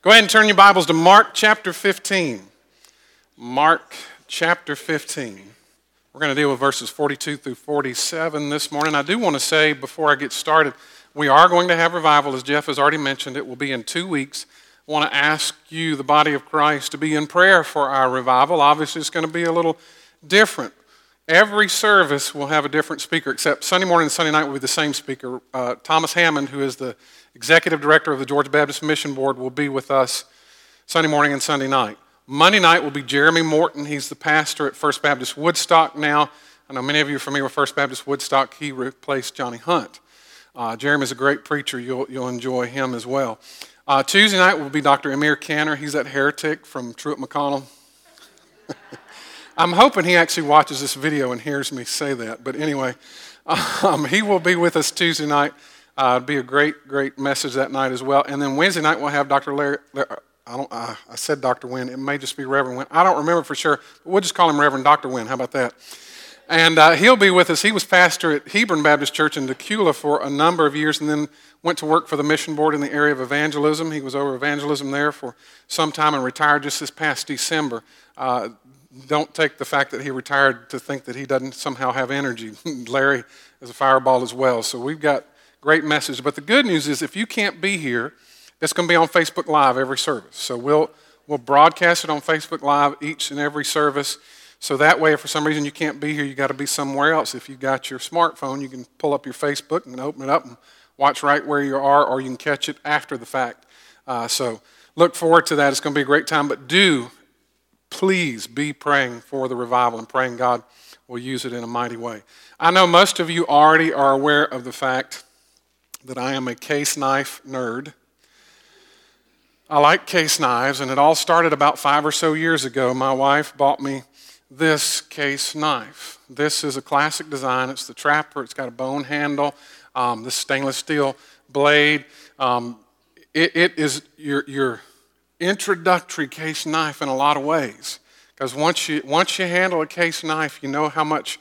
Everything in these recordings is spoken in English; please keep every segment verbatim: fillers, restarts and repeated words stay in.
Go ahead and turn your Bibles to Mark chapter fifteen. Mark chapter fifteen. We're going to deal with verses forty-two through forty-seven this morning. I do want to say before I get started, we are going to have revival, as Jeff has already mentioned. It will be in two weeks. I want to ask you, the body of Christ, to be in prayer for our revival. Obviously, it's going to be a little different. Every service will have a different speaker, except Sunday morning and Sunday night will be the same speaker. Uh, Thomas Hammond, who is the executive director of the Georgia Baptist Mission Board, will be with us Sunday morning and Sunday night. Monday night will be Jeremy Morton. He's the pastor at First Baptist Woodstock now. I know many of you are familiar with First Baptist Woodstock. He replaced Johnny Hunt. Uh, Jeremy's a great preacher. You'll, you'll enjoy him as well. Uh, Tuesday night will be Doctor Amir Canner. He's that heretic from Truett McConnell. I'm hoping he actually watches this video and hears me say that. But anyway, um, he will be with us Tuesday night. Uh, it'll be a great, great message that night as well. And then Wednesday night we'll have Doctor Larry. I don't. Uh, I said Doctor Wynn. It may just be Reverend Wynn. I don't remember for sure. But we'll just call him Reverend Doctor Wynn. How about that? And uh, he'll be with us. He was pastor at Hebron Baptist Church in Decula for a number of years, and then went to work for the mission board in the area of evangelism. He was over evangelism there for some time and retired just this past December. Uh, Don't take the fact that he retired to think that he doesn't somehow have energy. Larry is a fireball as well. So we've got great message. But the good news is if you can't be here, it's going to be on Facebook Live every service. So we'll we'll broadcast it on Facebook Live each and every service. So that way, if for some reason you can't be here, you got to be somewhere else. If you've got your smartphone, you can pull up your Facebook and open it up and watch right where you are, or you can catch it after the fact. Uh, so look forward to that. It's going to be a great time. But do please be praying for the revival and praying God will use it in a mighty way. I know most of you already are aware of the fact that I am a case knife nerd. I like case knives, and it all started about five or so years ago. My wife bought me this case knife. This is a classic design. It's the Trapper. It's got a bone handle, um, this stainless steel blade. Um, it, it is your your introductory case knife in a lot of ways, because once you once you handle a case knife, you know how much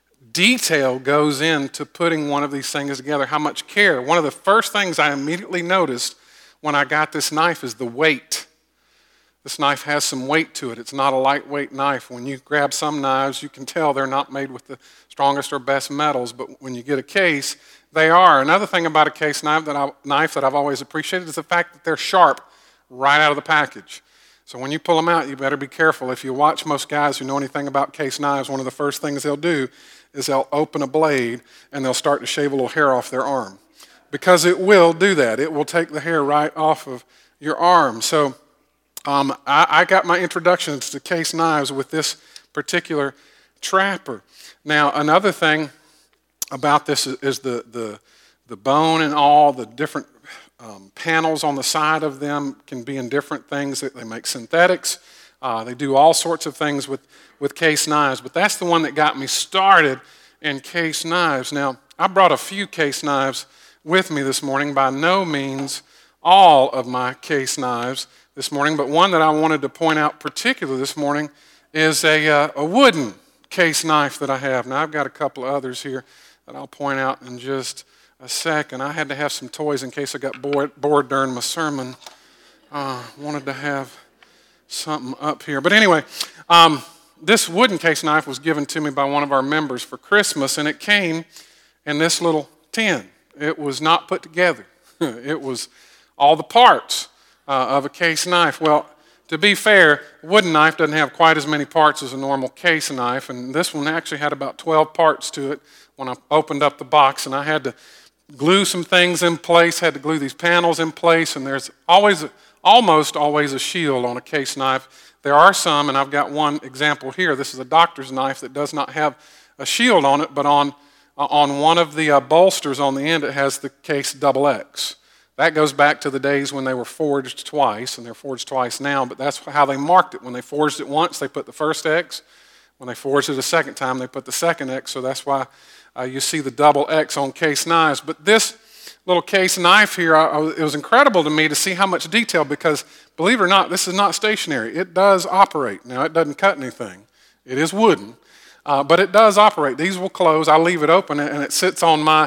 detail goes into putting one of these things together, how much care. One of the first things I immediately noticed when I got this knife is the weight. This knife has some weight to it. It's not a lightweight knife. When you grab some knives, you can tell they're not made with the strongest or best metals, but when you get a case, they are. Another thing about a case knife that I, knife that I've always appreciated is the fact that they're sharp right out of the package. So when you pull them out, you better be careful. If you watch most guys who know anything about case knives, one of the first things they'll do is they'll open a blade and they'll start to shave a little hair off their arm. Because it will do that. It will take the hair right off of your arm. So um, I, I got my introductions to case knives with this particular Trapper. Now, another thing about this is, is the, the, the bone and all, the different Um, panels on the side of them can be in different things. They make synthetics. Uh, they do all sorts of things with, with case knives. But that's the one that got me started in case knives. Now, I brought a few case knives with me this morning. By no means all of my case knives this morning. But one that I wanted to point out particularly this morning is a, uh, a wooden case knife that I have. Now, I've got a couple of others here that I'll point out in just a second. I had to have some toys in case I got bored, bored during my sermon. Uh, wanted to have something up here. But anyway, um, this wooden case knife was given to me by one of our members for Christmas, and it came in this little tin. It was not put together. It was all the parts uh, of a case knife. Well, to be fair, a wooden knife doesn't have quite as many parts as a normal case knife, and this one actually had about twelve parts to it when I opened up the box, and I had to glue some things in place, had to glue these panels in place, and there's always, almost always a shield on a case knife. There are some, and I've got one example here. This is a doctor's knife that does not have a shield on it, but on, uh, on one of the uh, bolsters on the end, it has the case double X. That goes back to the days when they were forged twice, and they're forged twice now, but that's how they marked it. When they forged it once, they put the first X. When they forged it a second time, they put the second X, so that's why Uh, you see the double X on case knives. But this little case knife here, I, I, it was incredible to me to see how much detail, because believe it or not, this is not stationary. It does operate. Now, it doesn't cut anything. It is wooden, uh, but it does operate. These will close. I leave it open, and it sits on my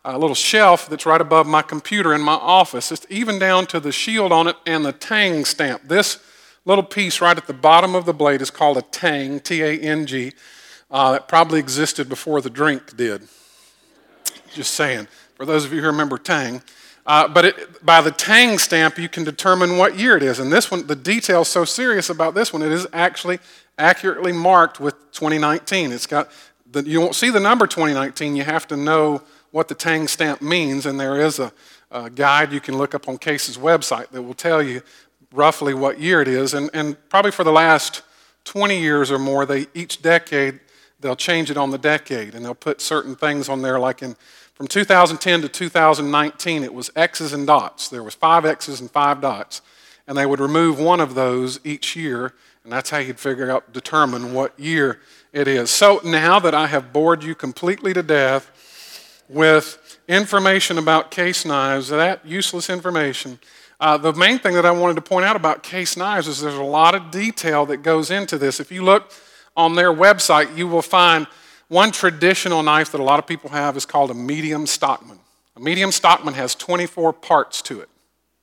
a little shelf that's right above my computer in my office. It's even down to the shield on it and the tang stamp. This little piece right at the bottom of the blade is called a tang, T A N G. Uh, that probably existed before the drink did. Just saying, for those of you who remember Tang. Uh, but it, by the Tang stamp, you can determine what year it is. And this one, the detail's so serious about this one, it is actually accurately marked with twenty nineteen. It's got, the, you won't see the number twenty nineteen. You have to know what the Tang stamp means, and there is a, a guide you can look up on Case's website that will tell you roughly what year it is. And, and probably for the last twenty years or more, they each decade, they'll change it on the decade, and they'll put certain things on there, like in from two thousand ten to two thousand nineteen, it was X's and dots. There was five X's and five dots, and they would remove one of those each year, and that's how you'd figure out, determine what year it is. So now that I have bored you completely to death with information about Case knives, that useless information, uh, the main thing that I wanted to point out about Case knives is there's a lot of detail that goes into this. If you look on their website, you will find one traditional knife that a lot of people have is called a medium Stockman. A medium Stockman has twenty-four parts to it.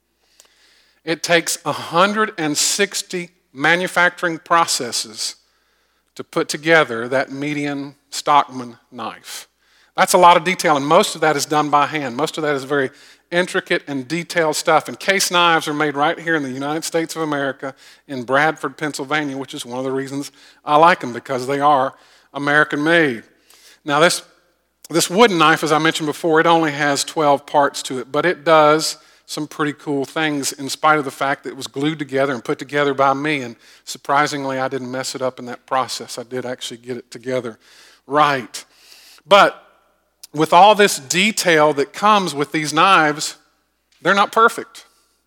It takes one hundred sixty manufacturing processes to put together that medium Stockman knife. That's a lot of detail, and most of that is done by hand. Most of that is very intricate and detailed stuff. And Case knives are made right here in the United States of America in Bradford, Pennsylvania, which is one of the reasons I like them, because they are American-made. Now this, this wooden knife, as I mentioned before, it only has twelve parts to it, but it does some pretty cool things in spite of the fact that it was glued together and put together by me, and surprisingly, I didn't mess it up in that process. I did actually get it together right. But with all this detail that comes with these knives, they're not perfect.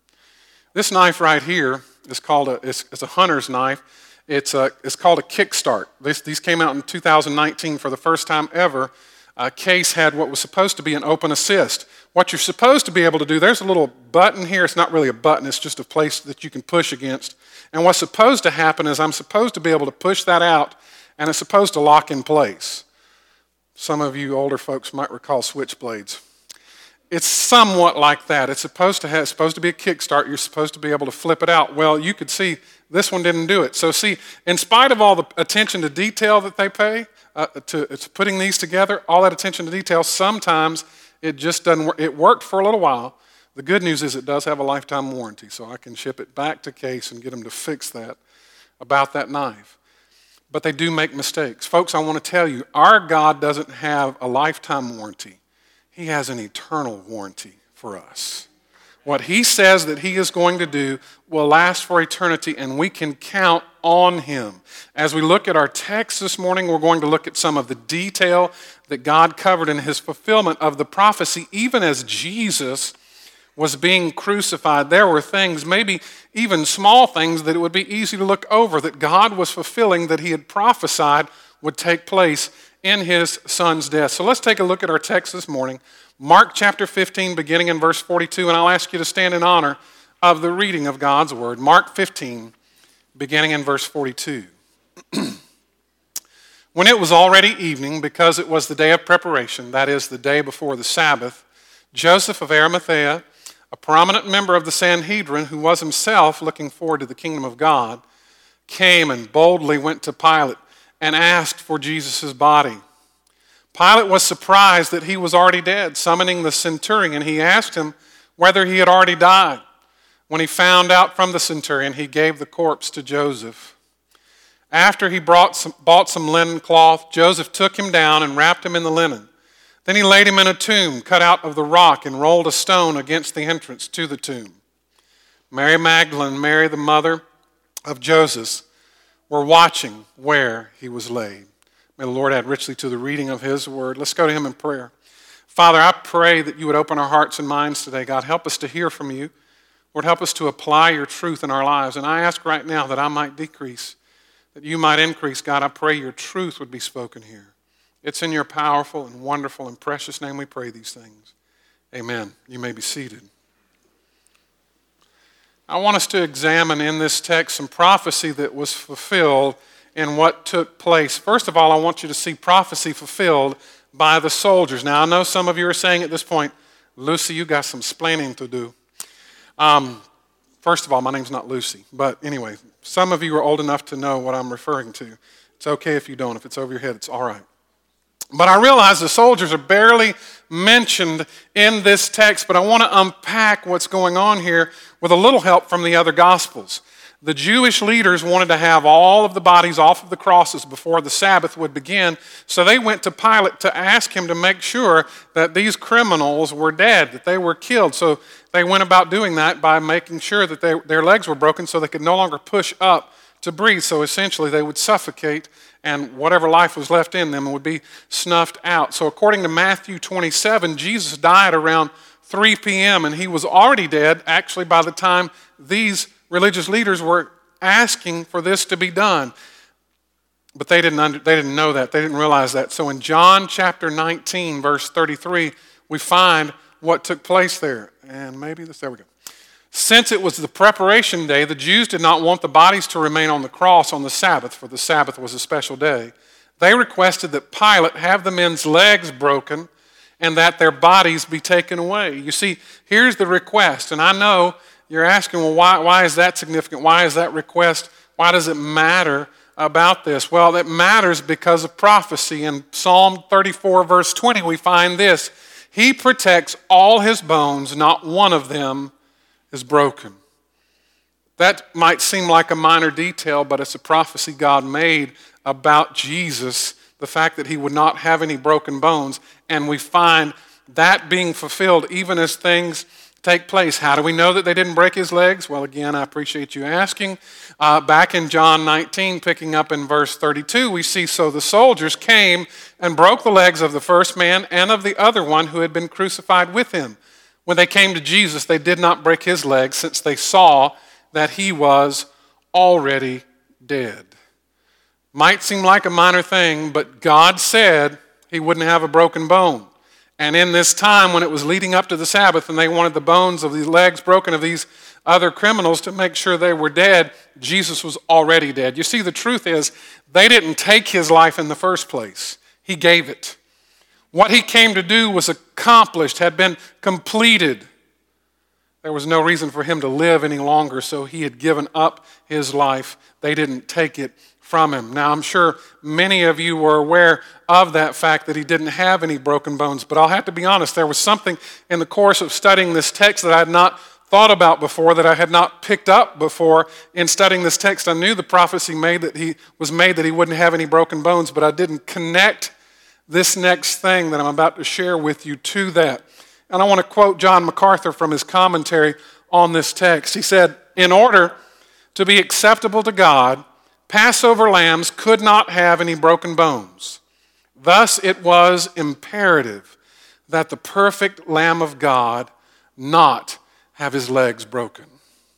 This knife right here is called a, it's, it's a hunter's knife. It's, a, it's called a Kickstart. This, these came out in two thousand nineteen for the first time ever. Uh, Case had what was supposed to be an open assist. What you're supposed to be able to do, there's a little button here. It's not really a button. It's just a place that you can push against. And what's supposed to happen is I'm supposed to be able to push that out, and it's supposed to lock in place. Some of you older folks might recall switchblades. It's somewhat like that. It's supposed to have, it's supposed to be a kickstart. You're supposed to be able to flip it out. Well, you could see this one didn't do it. So see, in spite of all the attention to detail that they pay uh, to, to putting these together, all that attention to detail, sometimes it just doesn't work. It worked for a little while. The good news is it does have a lifetime warranty, so I can ship it back to Case and get them to fix that about that knife. But they do make mistakes. Folks, I want to tell you, our God doesn't have a lifetime warranty. He has an eternal warranty for us. What he says that he is going to do will last for eternity, and we can count on him. As we look at our text this morning, we're going to look at some of the detail that God covered in his fulfillment of the prophecy. Even as Jesus was being crucified, there were things, maybe even small things, that it would be easy to look over, that God was fulfilling, that he had prophesied would take place in his son's death. So let's take a look at our text this morning. Mark chapter fifteen, beginning in verse forty-two, and I'll ask you to stand in honor of the reading of God's word. Mark fifteen, beginning in verse forty-two. When it was already evening, because it was the day of preparation, that is, the day before the Sabbath, Joseph of Arimathea, a prominent member of the Sanhedrin, who was himself looking forward to the kingdom of God, came and boldly went to Pilate and asked for Jesus' body. Pilate was surprised that he was already dead. Summoning the centurion, he asked him whether he had already died. When he found out from the centurion, he gave the corpse to Joseph. After he brought some, bought some linen cloth, Joseph took him down and wrapped him in the linen. Then he laid him in a tomb cut out of the rock and rolled a stone against the entrance to the tomb. Mary Magdalene, Mary the mother of Joseph, were watching where he was laid. May the Lord add richly to the reading of his word. Let's go to him in prayer. Father, I pray that you would open our hearts and minds today. God, help us to hear from you. Lord, help us to apply your truth in our lives. And I ask right now that I might decrease, that you might increase. God, I pray your truth would be spoken here. It's in your powerful and wonderful and precious name we pray these things. Amen. You may be seated. I want us to examine in this text some prophecy that was fulfilled in what took place. First of all, I want you to see prophecy fulfilled by the soldiers. Now, I know some of you are saying at this point, Lucy, you got some splaining to do. Um, first of all, my name's not Lucy. But anyway, some of you are old enough to know what I'm referring to. It's okay if you don't. If it's over your head, it's all right. But I realize the soldiers are barely mentioned in this text, but I want to unpack what's going on here with a little help from the other Gospels. The Jewish leaders wanted to have all of the bodies off of the crosses before the Sabbath would begin, so they went to Pilate to ask him to make sure that these criminals were dead, that they were killed. So they went about doing that by making sure that they, their legs were broken so they could no longer push up to breathe. So essentially they would suffocate, and whatever life was left in them would be snuffed out. So according to Matthew twenty-seven, Jesus died around three p.m., and he was already dead actually by the time these religious leaders were asking for this to be done. But they didn't, under, they didn't know that. They didn't realize that. So in John chapter nineteen, verse thirty-three, we find what took place there. And maybe this, there we go. Since it was the preparation day, the Jews did not want the bodies to remain on the cross on the Sabbath, for the Sabbath was a special day. They requested that Pilate have the men's legs broken and that their bodies be taken away. You see, here's the request, and I know you're asking, well, why, why is that significant? Why is that request? Why does it matter about this? Well, it matters because of prophecy. In Psalm thirty-four, verse twenty, we find this: He protects all his bones, not one of them is broken. That might seem like a minor detail, but it's a prophecy God made about Jesus, the fact that he would not have any broken bones, and we find that being fulfilled even as things take place. How do we know that they didn't break his legs? Well, again, I appreciate you asking. Uh, back in John nineteen, picking up in verse thirty-two, we see, so the soldiers came and broke the legs of the first man and of the other one who had been crucified with him. When they came to Jesus, they did not break his legs, since they saw that he was already dead. Might seem like a minor thing, but God said he wouldn't have a broken bone. And in this time when it was leading up to the Sabbath and they wanted the bones of these legs broken of these other criminals to make sure they were dead, Jesus was already dead. You see, the truth is, they didn't take his life in the first place. He gave it. What he came to do was accomplished, had been completed. There was no reason for him to live any longer, so he had given up his life. They didn't take it from him. Now, I'm sure many of you were aware of that fact that he didn't have any broken bones, but I'll have to be honest, there was something in the course of studying this text that I had not thought about before, that I had not picked up before in studying this text. I knew the prophecy made that he was made that he wouldn't have any broken bones, but I didn't connect this next thing that I'm about to share with you to that. And I want to quote John MacArthur from his commentary on this text. He said, in order to be acceptable to God, Passover lambs could not have any broken bones. Thus, it was imperative that the perfect Lamb of God not have his legs broken.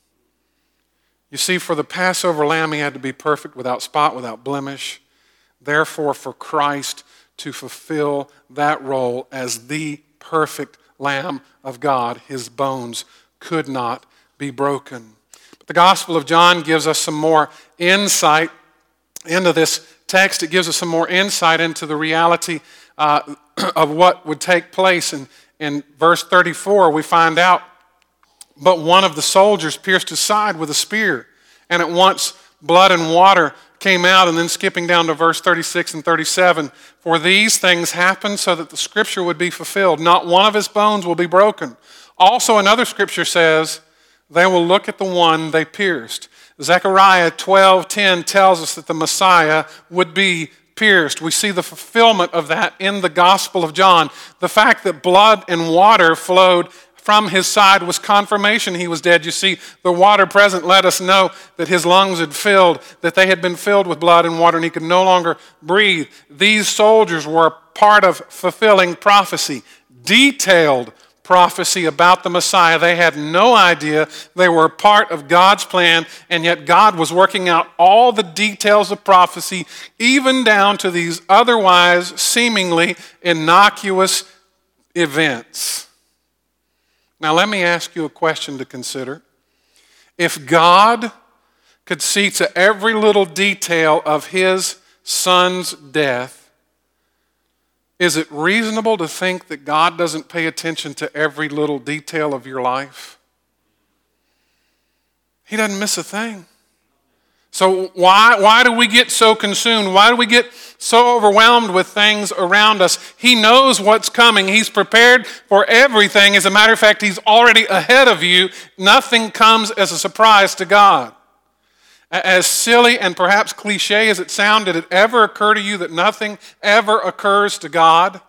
You see, for the Passover lamb, he had to be perfect, without spot, without blemish. Therefore, for Christ to fulfill that role as the perfect Lamb of God, his bones could not be broken. But the Gospel of John gives us some more insight into this text. It gives us some more insight into the reality uh, of what would take place. And in verse thirty-four, we find out, but one of the soldiers pierced his side with a spear, and at once blood and water came out. And then skipping down to verse thirty-six and thirty-seven, for these things happened so that the scripture would be fulfilled. Not one of his bones will be broken. Also another scripture says, they will look at the one they pierced. Zechariah twelve ten tells us that the Messiah would be pierced. We see the fulfillment of that in the Gospel of John. The fact that blood and water flowed from his side was confirmation he was dead. You see, the water present let us know that his lungs had filled, that they had been filled with blood and water, and he could no longer breathe. These soldiers were part of fulfilling prophecy, detailed prophecy about the Messiah. They had no idea they were part of God's plan, and yet God was working out all the details of prophecy, even down to these otherwise seemingly innocuous events. Now, let me ask you a question to consider. If God could see to every little detail of his son's death, Is it reasonable to think that God doesn't pay attention to every little detail of your life? He doesn't miss a thing. So why, why do we get so consumed? Why do we get so overwhelmed with things around us? He knows what's coming. He's prepared for everything. As a matter of fact, He's already ahead of you. Nothing comes as a surprise to God. As silly and perhaps cliche as it sounds, did it ever occur to you that nothing ever occurs to God?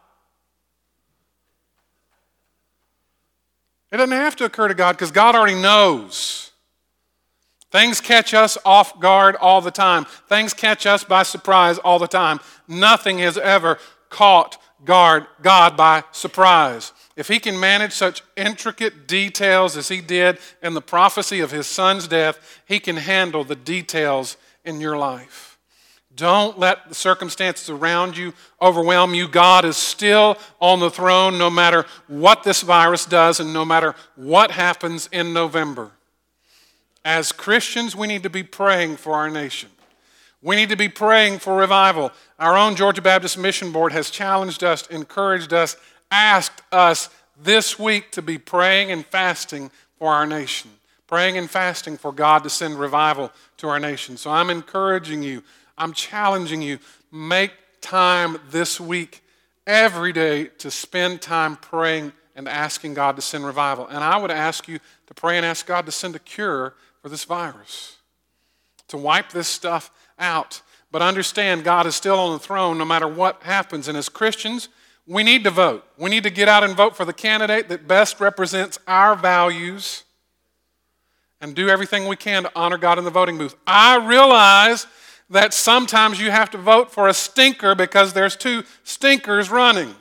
It doesn't have to occur to God because God already knows. Things catch us off guard all the time. Things catch us by surprise all the time. Nothing has ever caught guard God by surprise. If He can manage such intricate details as He did in the prophecy of His Son's death, He can handle the details in your life. Don't let the circumstances around you overwhelm you. God is still on the throne no matter what this virus does and no matter what happens in November. As Christians, we need to be praying for our nation. We need to be praying for revival. Our own Georgia Baptist Mission Board has challenged us, encouraged us, asked us this week to be praying and fasting for our nation. Praying and fasting for God to send revival to our nation. So I'm encouraging you, I'm challenging you, make time this week, every day, to spend time praying and asking God to send revival. And I would ask you to pray and ask God to send a cure for this virus, to wipe this stuff out. But understand, God is still on the throne no matter what happens. And as Christians, we need to vote. We need to get out and vote for the candidate that best represents our values and do everything we can to honor God in the voting booth. I realize that sometimes you have to vote for a stinker because there's two stinkers running.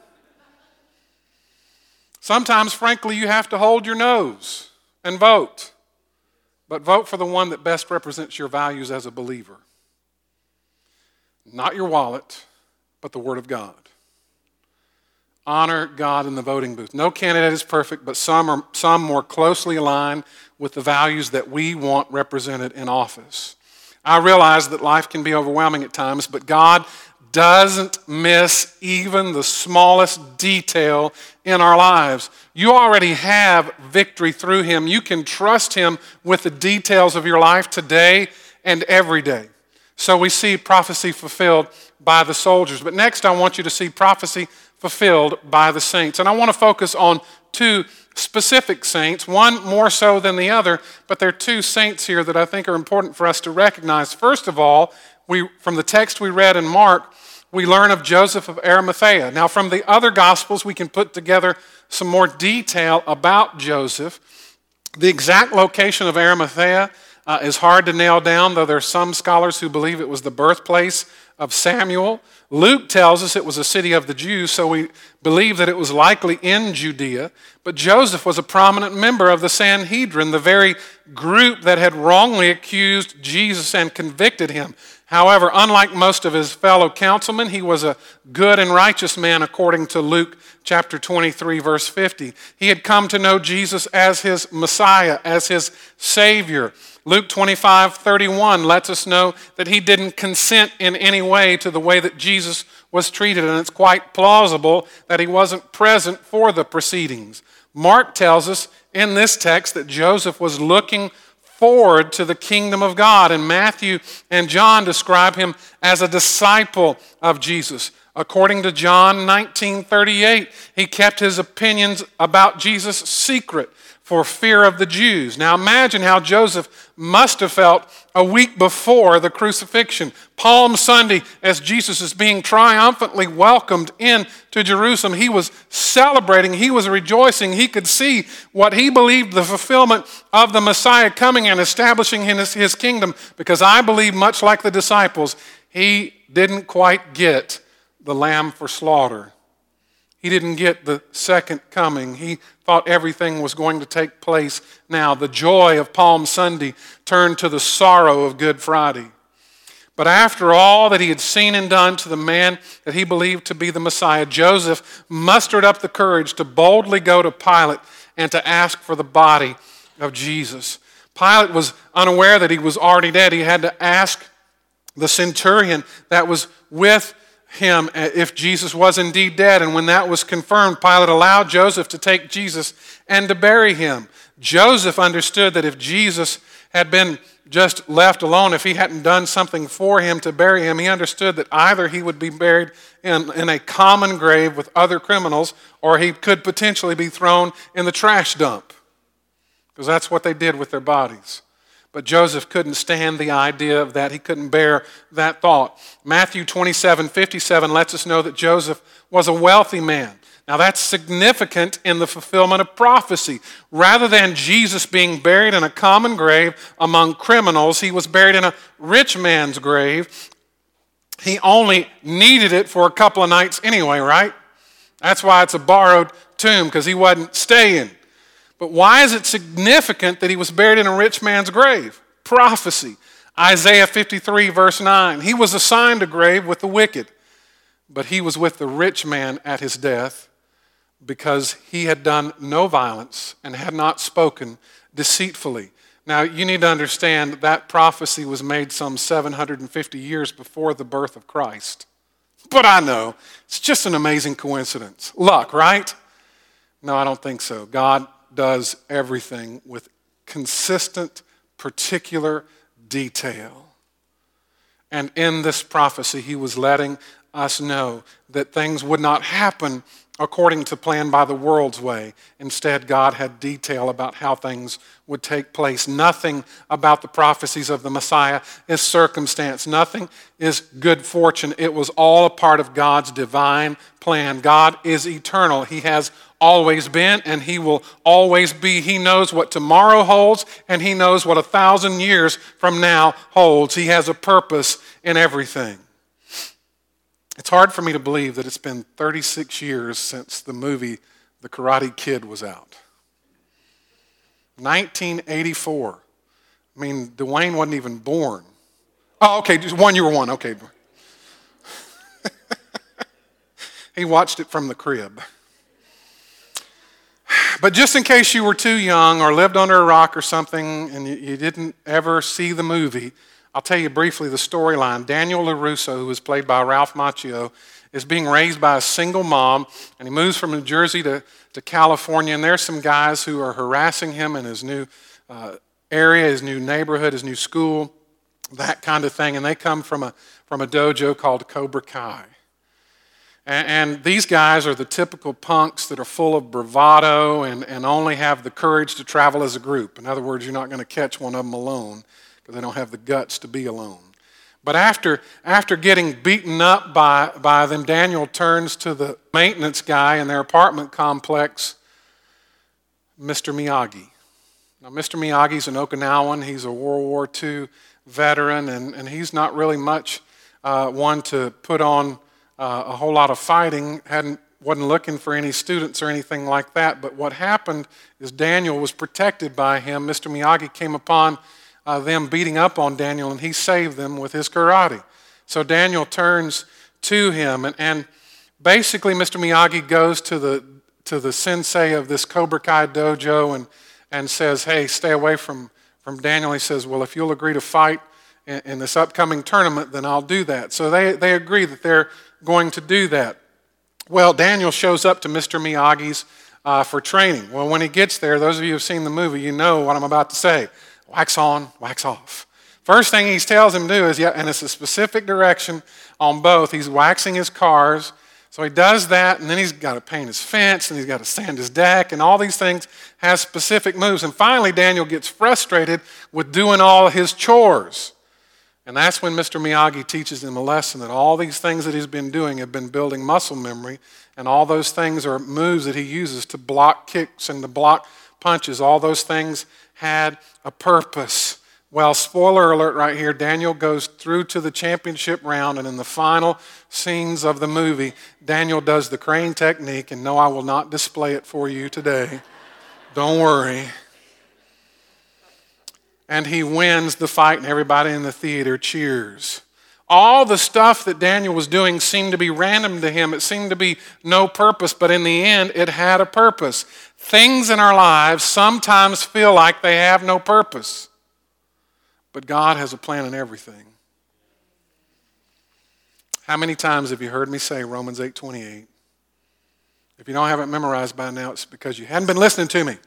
Sometimes, frankly, you have to hold your nose and vote. But vote for the one that best represents your values as a believer. Not your wallet, but the Word of God. Honor God in the voting booth. No candidate is perfect, but some are some more closely aligned with the values that we want represented in office. I realize that life can be overwhelming at times, but God doesn't miss even the smallest detail in our lives. You already have victory through Him. You can trust Him with the details of your life today and every day. So we see prophecy fulfilled by the soldiers. But next I want you to see prophecy fulfilled by the saints. And I want to focus on two specific saints, one more so than the other, but there are two saints here that I think are important for us to recognize. First of all, we from the text we read in Mark, we learn of Joseph of Arimathea. Now, from the other Gospels, we can put together some more detail about Joseph. The exact location of Arimathea uh, is hard to nail down, though there are some scholars who believe it was the birthplace of Samuel. Luke tells us it was a city of the Jews, so we believe that it was likely in Judea. But Joseph was a prominent member of the Sanhedrin, the very group that had wrongly accused Jesus and convicted him. However, unlike most of his fellow councilmen, he was a good and righteous man according to Luke chapter twenty-three, verse fifty. He had come to know Jesus as his Messiah, as his Savior. Luke twenty-five, thirty-one lets us know that he didn't consent in any way to the way that Jesus was treated, and it's quite plausible that he wasn't present for the proceedings. Mark tells us in this text that Joseph was looking forward to the kingdom of God, and Matthew and John describe him as a disciple of Jesus. According to John nineteen thirty-eight, he kept his opinions about Jesus secret for fear of the Jews. Now imagine how Joseph must have felt a week before the crucifixion. Palm Sunday, as Jesus is being triumphantly welcomed into Jerusalem, he was celebrating, he was rejoicing. He could see what he believed the fulfillment of the Messiah coming and establishing his, his kingdom, because I believe, much like the disciples, he didn't quite get the lamb for slaughter. He didn't get the second coming. He thought everything was going to take place now. The joy of Palm Sunday turned to the sorrow of Good Friday. But after all that he had seen and done to the man that he believed to be the Messiah, Joseph mustered up the courage to boldly go to Pilate and to ask for the body of Jesus. Pilate was unaware that he was already dead. He had to ask the centurion that was with him if Jesus was indeed dead. And when that was confirmed, Pilate allowed Joseph to take Jesus and to bury him. Joseph understood that if Jesus had been just left alone, if he hadn't done something for him to bury him, he understood that either he would be buried in, in a common grave with other criminals, or he could potentially be thrown in the trash dump, because that's what they did with their bodies. But Joseph couldn't stand the idea of that. He couldn't bear that thought. Matthew twenty-seven fifty-seven lets us know that Joseph was a wealthy man. Now that's significant in the fulfillment of prophecy. Rather than Jesus being buried in a common grave among criminals, he was buried in a rich man's grave. He only needed it for a couple of nights anyway, right? That's why it's a borrowed tomb, because he wasn't staying. But why is it significant that he was buried in a rich man's grave? Prophecy. Isaiah fifty-three verse nine. He was assigned a grave with the wicked, but he was with the rich man at his death, because he had done no violence and had not spoken deceitfully. Now, you need to understand that, that prophecy was made some seven hundred fifty years before the birth of Christ. But I know, it's just an amazing coincidence. Luck, right? No, I don't think so. God does everything with consistent, particular detail. And in this prophecy, he was letting us know that things would not happen according to plan by the world's way. Instead, God had detail about how things would take place. Nothing about the prophecies of the Messiah is circumstance. Nothing is good fortune. It was all a part of God's divine plan. God is eternal. He has always been, and he will always be. He knows what tomorrow holds, and he knows what a thousand years from now holds. He has a purpose in everything. It's hard for me to believe that it's been thirty-six years since the movie The Karate Kid was out. nineteen eighty-four. I mean, Dwayne wasn't even born. Oh, okay, just one, you were one, okay. He watched it from the crib. But just in case you were too young or lived under a rock or something and you, you didn't ever see the movie, I'll tell you briefly the storyline. Daniel LaRusso, who was played by Ralph Macchio, is being raised by a single mom, and he moves from New Jersey to, to California, and there's some guys who are harassing him in his new uh, area, his new neighborhood, his new school, that kind of thing, and they come from a, from a dojo called Cobra Kai. And, and these guys are the typical punks that are full of bravado and, and only have the courage to travel as a group. In other words, you're not going to catch one of them alone, because they don't have the guts to be alone. But after, after getting beaten up by, by them, Daniel turns to the maintenance guy in their apartment complex, Mister Miyagi. Now, Mister Miyagi's an Okinawan. He's a World War Two veteran, and, and he's not really much uh, one to put on uh, a whole lot of fighting. Hadn't, wasn't looking for any students or anything like that. But what happened is Daniel was protected by him. Mister Miyagi came upon Uh, them beating up on Daniel, and he saved them with his karate. So Daniel turns to him, and, and basically Mister Miyagi goes to the to the sensei of this Cobra Kai dojo and, and says, hey, stay away from, from Daniel. He says, well, if you'll agree to fight in, in this upcoming tournament, then I'll do that. So they, they agree that they're going to do that. Well, Daniel shows up to Mister Miyagi's uh, for training. Well, when he gets there, those of you who have seen the movie, you know what I'm about to say. Wax on, wax off. First thing he tells him to do is, yeah, and it's a specific direction on both. He's waxing his cars. So he does that, and then he's got to paint his fence, and he's got to sand his deck, and all these things have specific moves. And finally, Daniel gets frustrated with doing all his chores. And that's when Mister Miyagi teaches him a lesson that all these things that he's been doing have been building muscle memory, and all those things are moves that he uses to block kicks and to block punches. All those things had a purpose. Well, spoiler alert right here, Daniel goes through to the championship round, and in the final scenes of the movie, Daniel does the crane technique, and no, I will not display it for you today. Don't worry. And he wins the fight, and everybody in the theater cheers. All the stuff that Daniel was doing seemed to be random to him. It seemed to be no purpose, but in the end, it had a purpose. Things in our lives sometimes feel like they have no purpose, but God has a plan in everything. How many times have you heard me say Romans eight twenty-eight? If you don't have it memorized by now, it's because you hadn't been listening to me.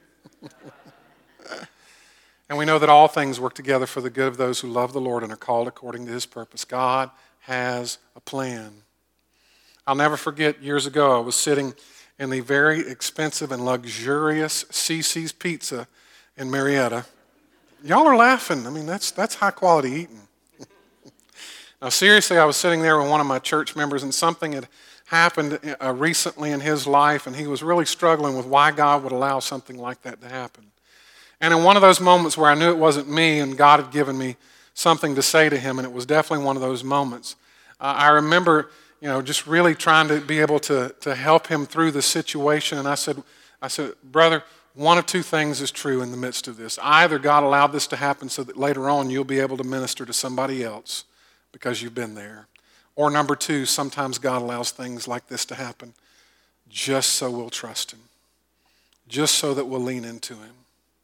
And we know that all things work together for the good of those who love the Lord and are called according to his purpose. God has a plan. I'll never forget, years ago, I was sitting in the very expensive and luxurious C C's Pizza in Marietta. Y'all are laughing. I mean, that's that's high quality eating. Now, seriously, I was sitting there with one of my church members, and something had happened uh, recently in his life, and he was really struggling with why God would allow something like that to happen. And in one of those moments where I knew it wasn't me and God had given me something to say to him, and it was definitely one of those moments, uh, I remember, you know, just really trying to be able to, to help him through the situation. And I said, I said, brother, one of two things is true in the midst of this. Either God allowed this to happen so that later on you'll be able to minister to somebody else because you've been there. Or number two, sometimes God allows things like this to happen just so we'll trust him, just so that we'll lean into him.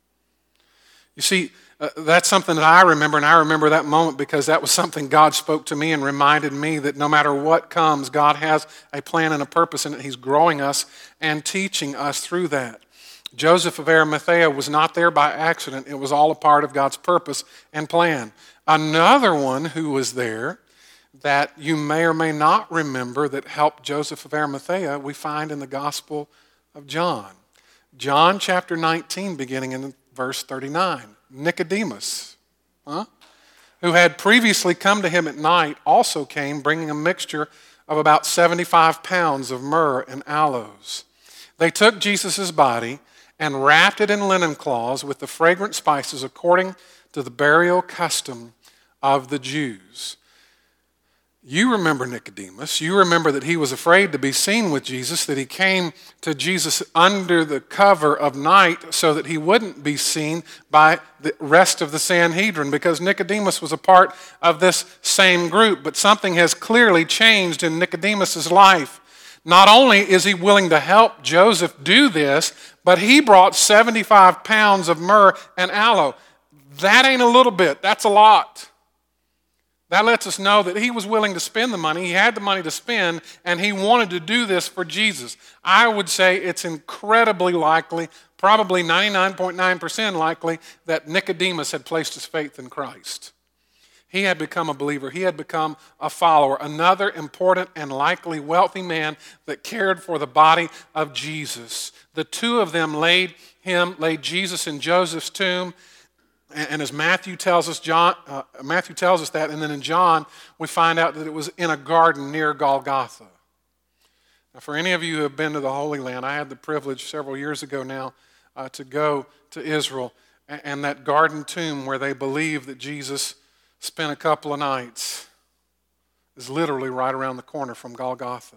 You see, uh, that's something that I remember, and I remember that moment because that was something God spoke to me and reminded me that no matter what comes, God has a plan and a purpose in it. He's growing us and teaching us through that. Joseph of Arimathea was not there by accident. It was all a part of God's purpose and plan. Another one who was there that you may or may not remember that helped Joseph of Arimathea, we find in the Gospel of John. John chapter nineteen, beginning in verse thirty-nine. Nicodemus, huh, who had previously come to him at night, also came bringing a mixture of about seventy-five pounds of myrrh and aloes. They took Jesus' body and wrapped it in linen cloths with the fragrant spices according to the burial custom of the Jews. You remember Nicodemus. You remember that he was afraid to be seen with Jesus, that he came to Jesus under the cover of night so that he wouldn't be seen by the rest of the Sanhedrin, because Nicodemus was a part of this same group. But something has clearly changed in Nicodemus' life. Not only is he willing to help Joseph do this, but he brought seventy-five pounds of myrrh and aloe. That ain't a little bit. That's a lot. That lets us know that he was willing to spend the money. He had the money to spend, and he wanted to do this for Jesus. I would say it's incredibly likely, probably ninety-nine point nine percent likely, that Nicodemus had placed his faith in Christ. He had become a believer. He had become a follower, another important and likely wealthy man that cared for the body of Jesus. The two of them laid him, laid Jesus in Joseph's tomb. And as Matthew tells us, John, uh, Matthew tells us that, and then in John, we find out that it was in a garden near Golgotha. Now, for any of you who have been to the Holy Land, I had the privilege several years ago now uh, to go to Israel, and, and that garden tomb where they believe that Jesus spent a couple of nights is literally right around the corner from Golgotha.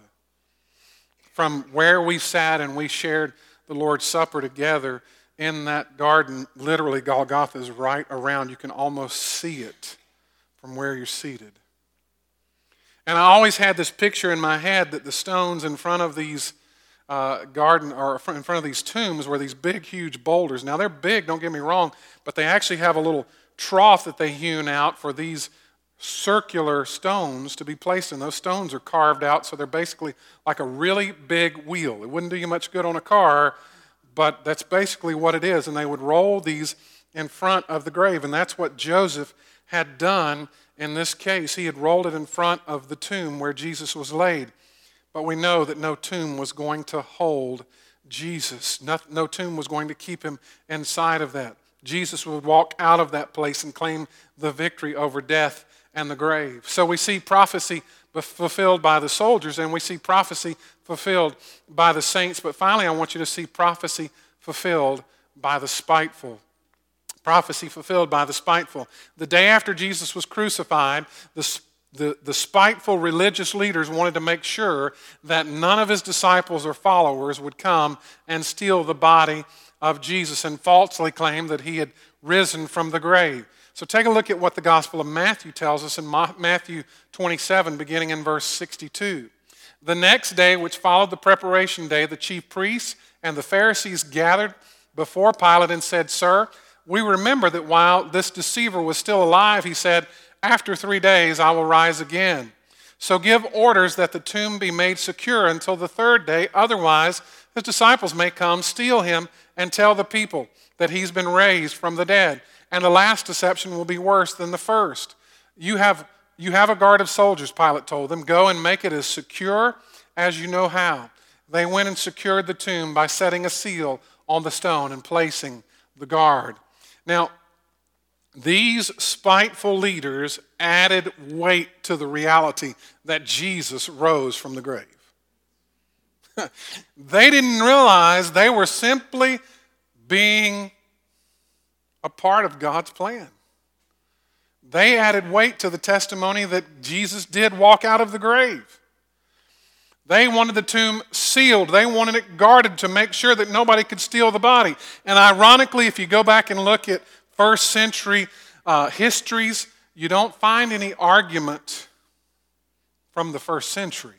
From where we sat and we shared the Lord's Supper together, in that garden, literally Golgotha is right around. You can almost see it from where you're seated. And I always had this picture in my head that the stones in front of these uh, garden, or in front of these tombs, were these big, huge boulders. Now they're big, don't get me wrong, but they actually have a little trough that they hewn out for these circular stones to be placed in. Those stones are carved out, so they're basically like a really big wheel. It wouldn't do you much good on a car, but that's basically what it is. And they would roll these in front of the grave. And that's what Joseph had done in this case. He had rolled it in front of the tomb where Jesus was laid. But we know that no tomb was going to hold Jesus. No, no tomb was going to keep him inside of that. Jesus would walk out of that place and claim the victory over death and the grave. So we see prophecy fulfilled by the soldiers, and we see prophecy fulfilled by the saints. But finally, I want you to see prophecy fulfilled by the spiteful. Prophecy fulfilled by the spiteful. The day after Jesus was crucified, the, the, the spiteful religious leaders wanted to make sure that none of his disciples or followers would come and steal the body of Jesus and falsely claim that he had risen from the grave. So take a look at what the Gospel of Matthew tells us in Matthew twenty-seven, beginning in verse sixty-two. The next day, which followed the preparation day, the chief priests and the Pharisees gathered before Pilate and said, "Sir, we remember that while this deceiver was still alive, he said, 'After three days I will rise again.' So give orders that the tomb be made secure until the third day. Otherwise, his disciples may come, steal him, and tell the people that he's been raised from the dead. And the last deception will be worse than the first. You have, you have a guard of soldiers, Pilate told them. Go and make it as secure as you know how. They went and secured the tomb by setting a seal on the stone and placing the guard. Now, these spiteful leaders added weight to the reality that Jesus rose from the grave. They didn't realize they were simply being a part of God's plan. They added weight to the testimony that Jesus did walk out of the grave. They wanted the tomb sealed. They wanted it guarded to make sure that nobody could steal the body. And ironically, if you go back and look at first century uh, histories, you don't find any argument from the first century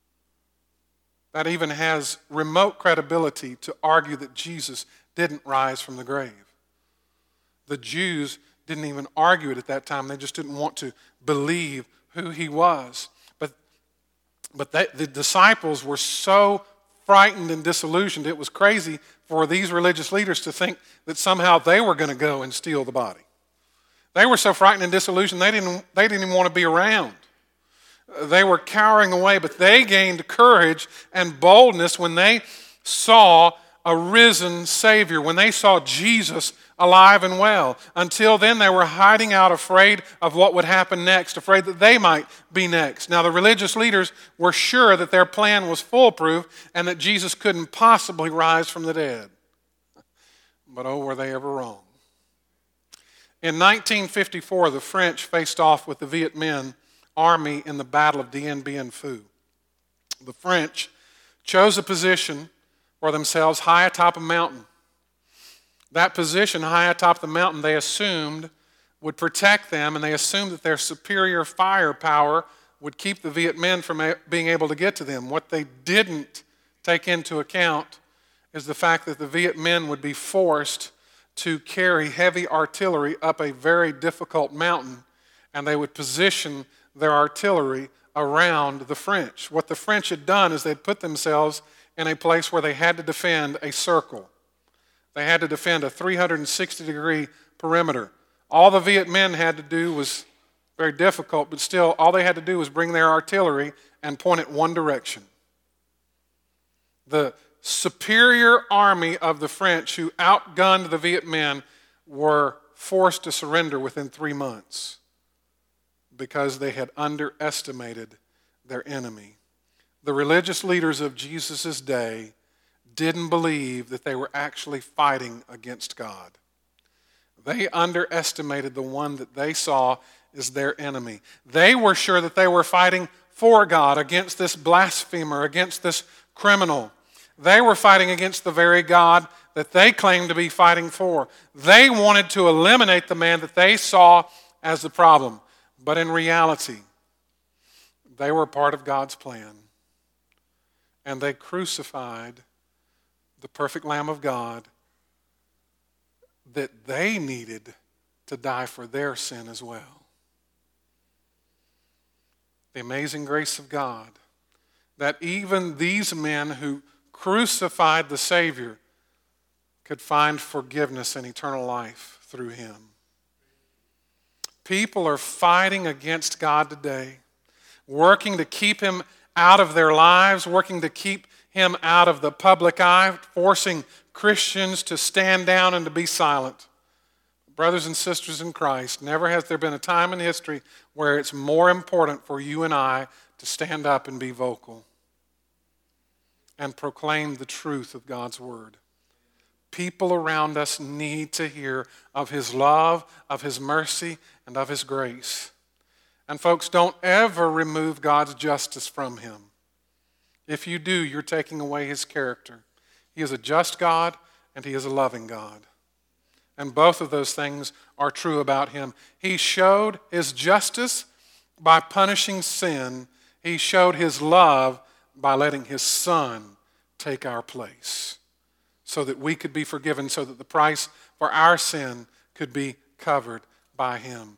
that even has remote credibility to argue that Jesus didn't rise from the grave. The Jews didn't even argue it at that time. They just didn't want to believe who he was. But, but they, the disciples were so frightened and disillusioned, it was crazy for these religious leaders to think that somehow they were going to go and steal the body. They were so frightened and disillusioned, they didn't, they didn't even want to be around. They were cowering away, but they gained courage and boldness when they saw a risen Savior, when they saw Jesus alive and well. Until then, they were hiding out, afraid of what would happen next, afraid that they might be next. Now, the religious leaders were sure that their plan was foolproof and that Jesus couldn't possibly rise from the dead. But oh, were they ever wrong. In nineteen fifty-four, the French faced off with the Viet Minh army in the Battle of Dien Bien Phu. The French chose a position for themselves high atop a mountain. That position high atop the mountain they assumed would protect them, and they assumed that their superior firepower would keep the Viet Minh from being able to get to them. What they didn't take into account is the fact that the Viet Minh would be forced to carry heavy artillery up a very difficult mountain, and they would position their artillery around the French. What the French had done is they'd put themselves in a place where they had to defend a circle. They had to defend a three hundred sixty degree perimeter. All the Viet Minh had to do was very difficult, but still all they had to do was bring their artillery and point it one direction. The superior army of the French who outgunned the Viet Minh were forced to surrender within three months because they had underestimated their enemy. The religious leaders of Jesus' day didn't believe that they were actually fighting against God. They underestimated the one that they saw as their enemy. They were sure that they were fighting for God, against this blasphemer, against this criminal. They were fighting against the very God that they claimed to be fighting for. They wanted to eliminate the man that they saw as the problem. But in reality, they were part of God's plan. And they crucified the perfect Lamb of God that they needed to die for their sin as well. The amazing grace of God, that even these men who crucified the Savior could find forgiveness and eternal life through him. People are fighting against God today, working to keep him out of their lives, working to keep him out of the public eye, forcing Christians to stand down and to be silent. Brothers and sisters in Christ, never has there been a time in history where it's more important for you and I to stand up and be vocal and proclaim the truth of God's word. People around us need to hear of his love, of his mercy, and of his grace. And folks, don't ever remove God's justice from him. If you do, you're taking away his character. He is a just God and he is a loving God. And both of those things are true about him. He showed his justice by punishing sin. He showed his love by letting his Son take our place so that we could be forgiven, so that the price for our sin could be covered by him.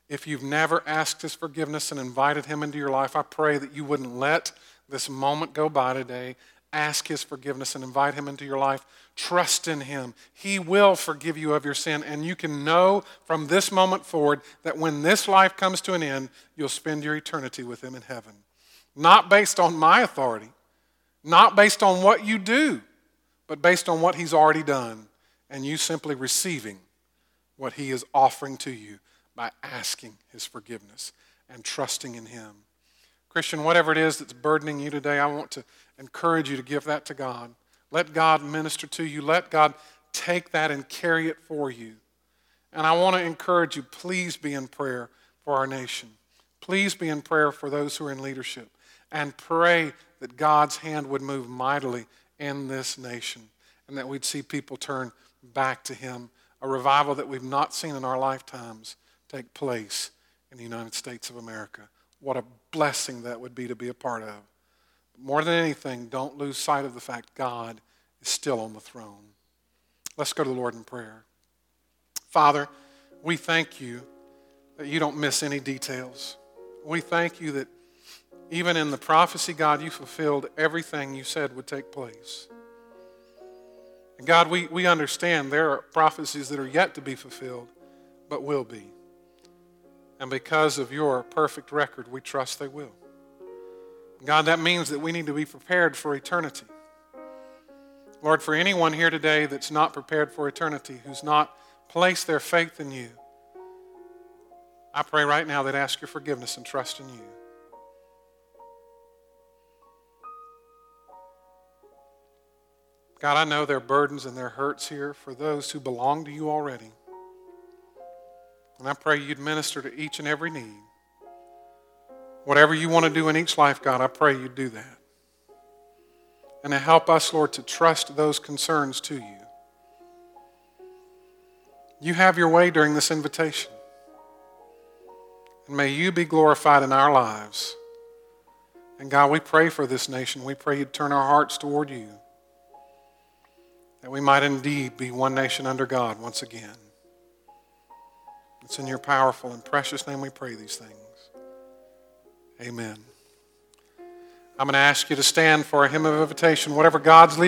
If you've never asked his forgiveness and invited him into your life, I pray that you wouldn't let this moment go by today. Ask his forgiveness and invite him into your life. Trust in him. He will forgive you of your sin, and you can know from this moment forward that when this life comes to an end, you'll spend your eternity with him in heaven. Not based on my authority, not based on what you do, but based on what he's already done, and you simply receiving what he is offering to you by asking his forgiveness and trusting in him. Christian, whatever it is that's burdening you today, I want to encourage you to give that to God. Let God minister to you. Let God take that and carry it for you. And I want to encourage you, please be in prayer for our nation. Please be in prayer for those who are in leadership. And pray that God's hand would move mightily in this nation and that we'd see people turn back to him. A revival that we've not seen in our lifetimes take place in the United States of America. What a blessing that would be to be a part of. But more than anything, don't lose sight of the fact God is still on the throne. Let's go to the Lord in prayer. Father, we thank you that you don't miss any details. We thank you that even in the prophecy, God, you fulfilled everything you said would take place. And God, we, we understand there are prophecies that are yet to be fulfilled, but will be. And because of your perfect record, we trust they will. God, that means that we need to be prepared for eternity. Lord, for anyone here today that's not prepared for eternity, who's not placed their faith in you, I pray right now they'd ask your forgiveness and trust in you. God, I know there are burdens and there are hurts here for those who belong to you already. And I pray you'd minister to each and every need. Whatever you want to do in each life, God, I pray you'd do that. And to help us, Lord, to trust those concerns to you. You have your way during this invitation. And may you be glorified in our lives. And God, we pray for this nation. We pray you'd turn our hearts toward you. That we might indeed be one nation under God once again. It's in your powerful and precious name we pray these things. Amen. I'm going to ask you to stand for a hymn of invitation, whatever God's leading.